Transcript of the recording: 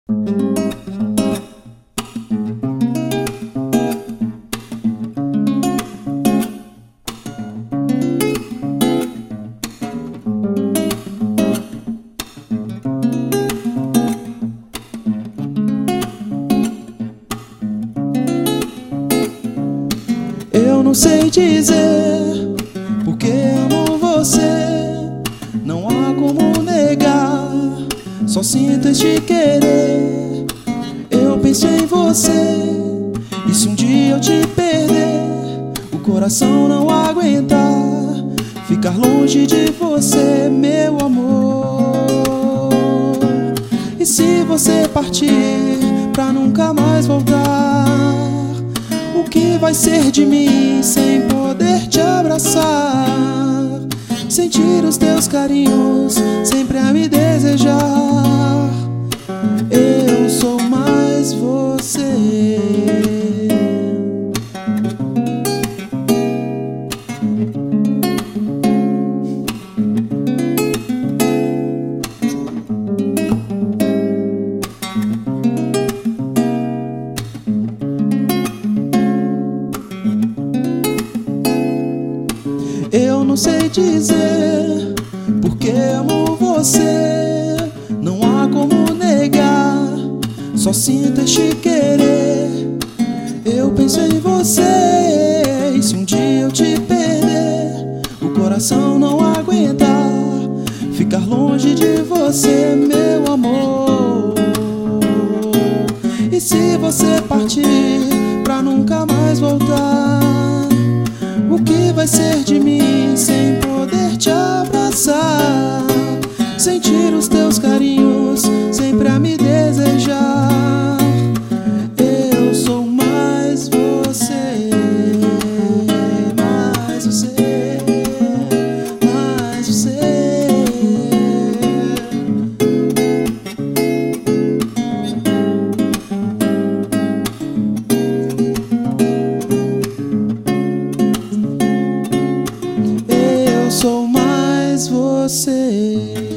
Eu não sei dizer porque amo você, não há como negar, só sinto este querer. Eu penso em você, e se um dia eu te perder, o coração não aguentar ficar longe de você, meu amor. E se você partir pra nunca mais voltar, o que vai ser de mim sem poder te abraçar? Sentir os teus carinhos sempre a me desejar. Eu sou mais você. Eu não sei dizer porque amo você, não há como negar, só sinto este querer. Eu penso em você, e se um dia eu te perder, o coração não aguentar ficar longe de você, meu amor. E se você partir pra nunca mais voltar, o que vai ser de mim sem poder te abraçar? Sentir os teus carinhos sempre a me desejar. Eu sou mais você, mais você, mais você. Eu sou mais você.